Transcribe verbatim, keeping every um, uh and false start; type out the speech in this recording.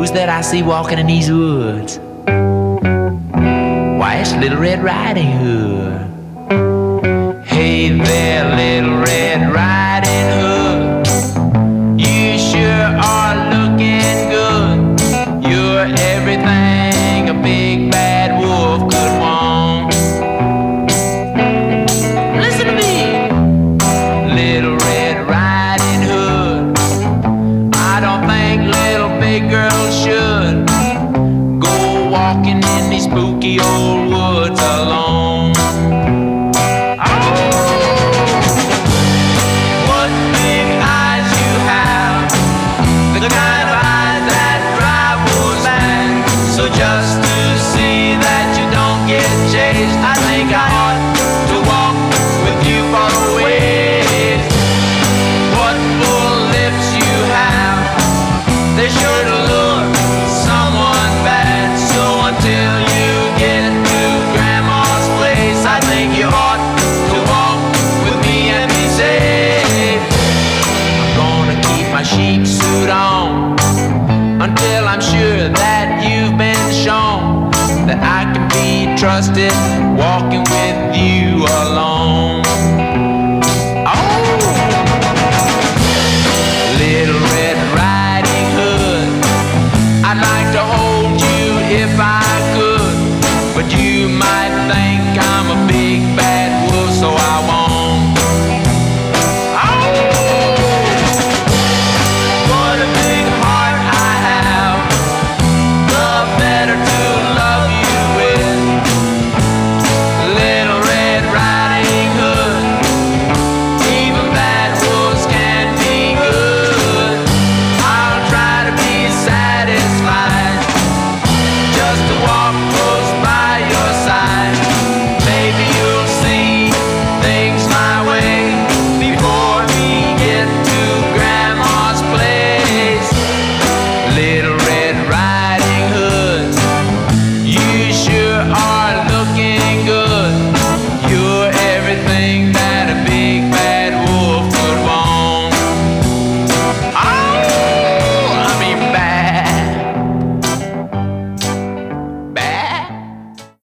Who's that I see walking in these woods? Why, it's Little Red Riding Hood. Hey there, Little Red Riding Hood, you sure are looking good. You're everything a big bad wolf could want. Listen to me, Little Red Riding Hood. I don't think little big girls should go walking in these spooky old woods alone. Just to see that you don't get chased, I think I ought to walk with you far away. What full lips you have, they sure to look someone bad. So until you get to Grandma's place, I think you ought to walk with me and be safe. I'm gonna keep my sheep suit on until I'm sure that you've been shown that I can be trusted.